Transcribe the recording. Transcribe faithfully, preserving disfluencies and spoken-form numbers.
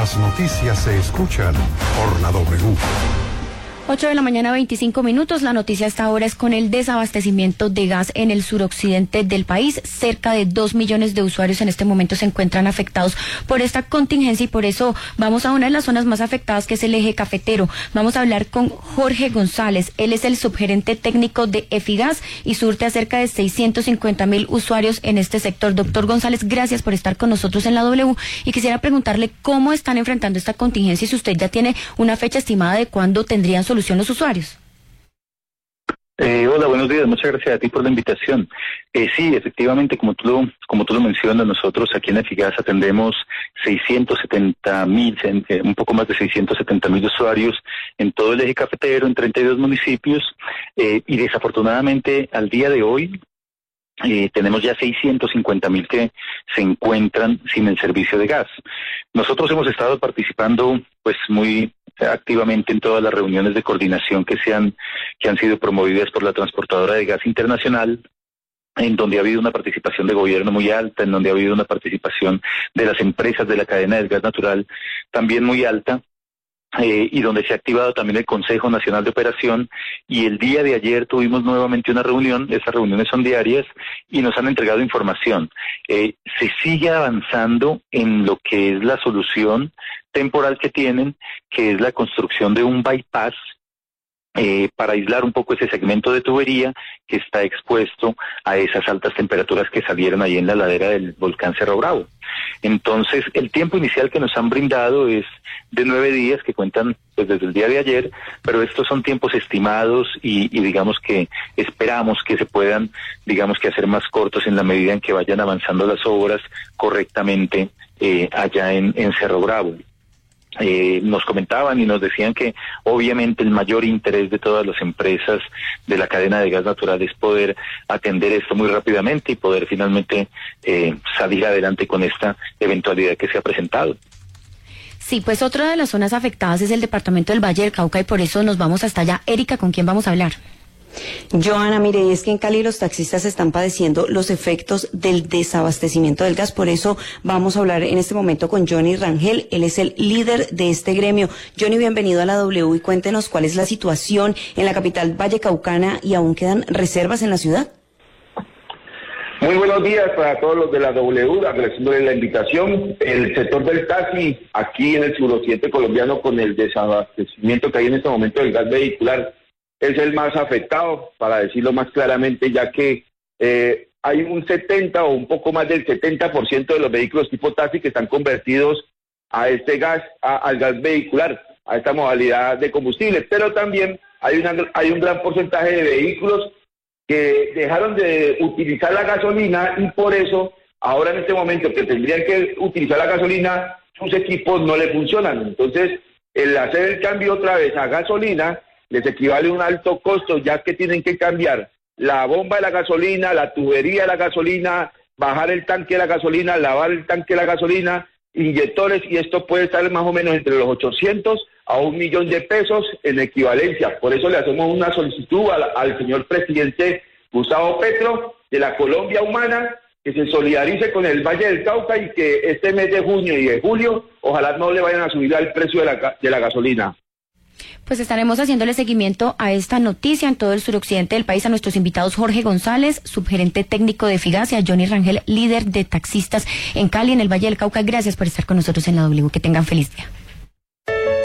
Las noticias se escuchan por la W. ocho de la mañana, veinticinco minutos. La noticia hasta ahora es con el desabastecimiento de gas en el suroccidente del país. Cerca de dos millones de usuarios en este momento se encuentran afectados por esta contingencia y por eso vamos a una de las zonas más afectadas, que es el eje cafetero. Vamos a hablar con Jorge González. Él es el subgerente técnico de Efigas y surte a cerca de seiscientos cincuenta mil usuarios en este sector. Doctor González, gracias por estar con nosotros en la W y quisiera preguntarle cómo están enfrentando esta contingencia y si usted ya tiene una fecha estimada de cuándo tendrían solución los usuarios. Eh, hola, buenos días. Muchas gracias a ti por la invitación. Eh, sí, efectivamente, como tú lo, como tú lo mencionas, nosotros aquí en Efigas atendemos seiscientos setenta mil, eh, un poco más de seiscientos setenta mil usuarios en todo el eje cafetero, en treinta y dos municipios, eh, y desafortunadamente al día de hoy Eh, tenemos ya seiscientos cincuenta mil que se encuentran sin el servicio de gas. Nosotros hemos estado participando pues muy activamente en todas las reuniones de coordinación que se han, que han sido promovidas por la Transportadora de Gas Internacional, en donde ha habido una participación de gobierno muy alta, en donde ha habido una participación de las empresas de la cadena del gas natural también muy alta. Eh, y donde se ha activado también el Consejo Nacional de Operación, y el día de ayer tuvimos nuevamente una reunión. Esas reuniones son diarias y nos han entregado información. Eh, se sigue avanzando en lo que es la solución temporal que tienen, que es la construcción de un bypass Eh, para aislar un poco ese segmento de tubería que está expuesto a esas altas temperaturas que salieron ahí en la ladera del volcán Cerro Bravo. Entonces, el tiempo inicial que nos han brindado es de nueve días, que cuentan pues desde el día de ayer, pero estos son tiempos estimados y, y digamos que esperamos que se puedan, digamos que hacer más cortos en la medida en que vayan avanzando las obras correctamente eh, allá en, en Cerro Bravo. Eh, nos comentaban y nos decían que obviamente el mayor interés de todas las empresas de la cadena de gas natural es poder atender esto muy rápidamente y poder finalmente eh, salir adelante con esta eventualidad que se ha presentado. Sí, pues otra de las zonas afectadas es el departamento del Valle del Cauca y por eso nos vamos hasta allá. Erika, ¿con quién vamos a hablar? Joana, mire, es que en Cali los taxistas están padeciendo los efectos del desabastecimiento del gas, por eso vamos a hablar en este momento con Johnny Rangel. Él es el líder de este gremio. Johnny, bienvenido a la W y cuéntenos cuál es la situación en la capital vallecaucana y aún quedan reservas en la ciudad. Muy buenos días para todos los de la W, agradeciéndoles la invitación. El sector del taxi aquí en el suroccidente colombiano, con el desabastecimiento que hay en este momento del gas vehicular, es el más afectado, para decirlo más claramente, ya que eh, hay un setenta o un poco más del setenta por ciento de los vehículos tipo taxi que están convertidos a este gas, a, al gas vehicular, a esta modalidad de combustible, pero también hay, una, hay un gran porcentaje de vehículos que dejaron de utilizar la gasolina y por eso ahora en este momento que tendrían que utilizar la gasolina, sus equipos no le funcionan. Entonces, el hacer el cambio otra vez a gasolina les equivale a un alto costo, ya que tienen que cambiar la bomba de la gasolina, la tubería de la gasolina, bajar el tanque de la gasolina, lavar el tanque de la gasolina, inyectores, y esto puede estar más o menos entre los ochocientos a un millón de pesos en equivalencia. Por eso le hacemos una solicitud al, al señor presidente Gustavo Petro de la Colombia Humana, que se solidarice con el Valle del Cauca y que este mes de junio y de julio ojalá no le vayan a subir el precio de la, de la gasolina. Pues estaremos haciéndole seguimiento a esta noticia en todo el suroccidente del país, a nuestros invitados Jorge González, subgerente técnico de Efigas, y a Johnny Rangel, líder de taxistas en Cali, en el Valle del Cauca. Gracias por estar con nosotros en la W. Que tengan feliz día.